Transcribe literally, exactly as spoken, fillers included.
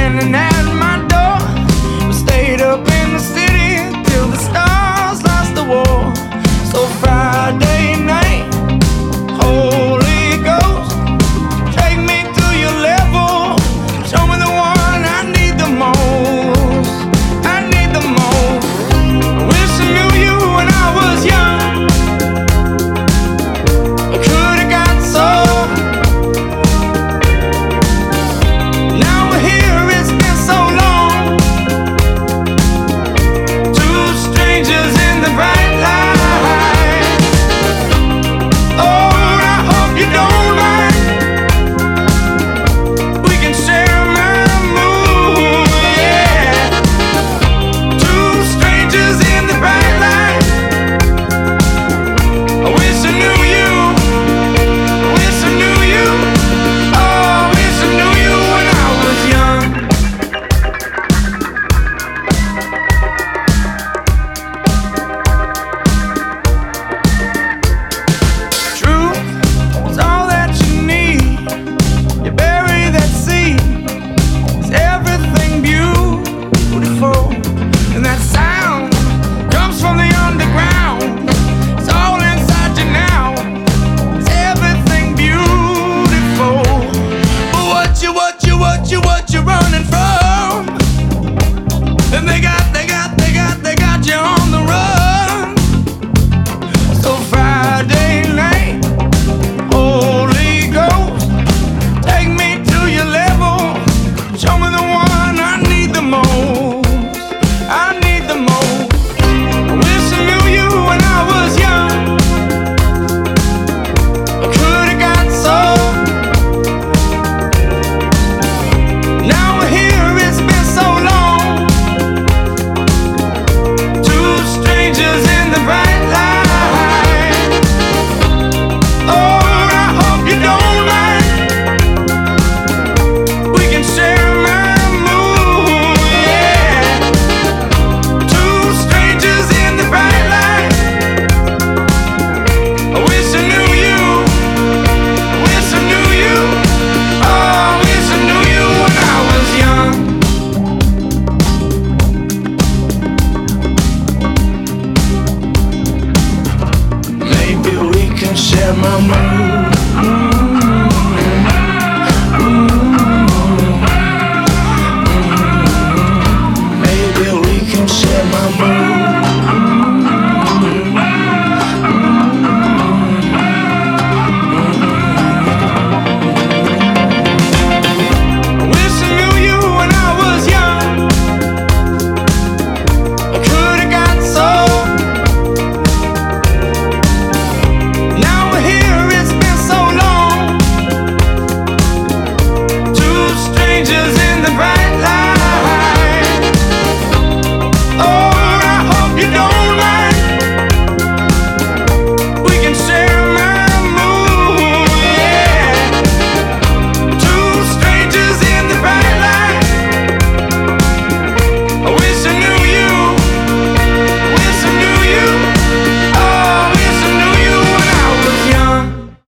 standing at my door. We stayed up in the city till the stars lost the war. So Friday night, Holy Ghost, take me to your level. Show me the one I need the most. I need the most. I wish I knew you when I was young. I could've got so. Now we're here, it's been so long. Two strangers in the bright light. Oh, I hope you don't mind. We can share my mood, yeah. Two strangers in the bright light. I wish I knew you. I wish I knew you. Oh, I wish I knew you when I was young. Truth is all that you need. You bury that seed. It's everything beautiful. And that sound comes from the underground. It's all inside you now. It's everything beautiful. But what you, what you, what you, what you wrong?